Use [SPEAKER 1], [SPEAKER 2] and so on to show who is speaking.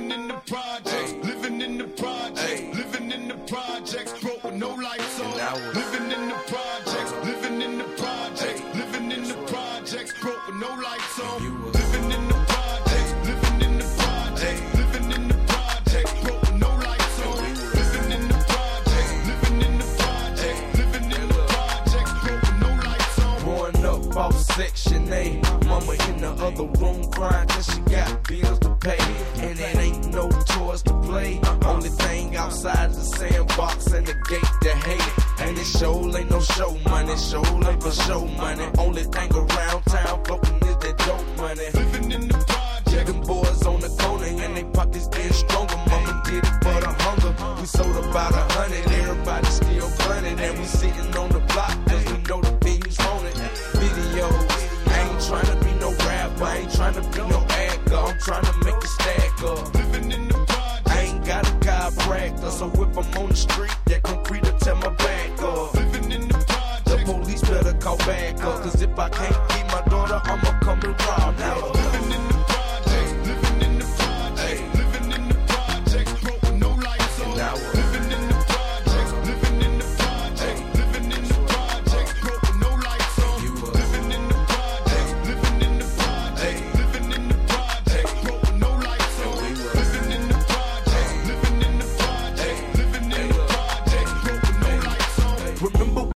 [SPEAKER 1] Living in the projects, living in the projects, living in the projects, broke with no lights on. Living in the projects, living in the projects, living in the projects, broke with no lights on. Living in the projects, living in the projects, living in the projects, broke with no lights on. Living in the projects, living in the projects, living in the projects, broke with no lights on.
[SPEAKER 2] Growing up off Section 8, mama in the other room crying 'cause she got bills to pay, and it ain't no toys to play. Only thing outside is the sandbox and the gate to hate. And it sure ain't no show money, sure ain't for show money. Only thing around town floating is that dope money.
[SPEAKER 1] Living in the projects,
[SPEAKER 2] them boys on the corner and they pockets getting stronger. Mama did it for the hunger. We sold about 100, everybody still running, and we sitting on the block 'cause we know the things on it. Videos, I ain't trying to be no rapper, I ain't trying to be no actor, I'm trying to make it stack up.
[SPEAKER 1] living in the projects,
[SPEAKER 2] I ain't got a chiropractor, so if I'm on the street, that concrete will tear my back up.
[SPEAKER 1] living in the projects.
[SPEAKER 2] The police better call back up, 'cause if I can't keep my daughter, I'ma come and rob now.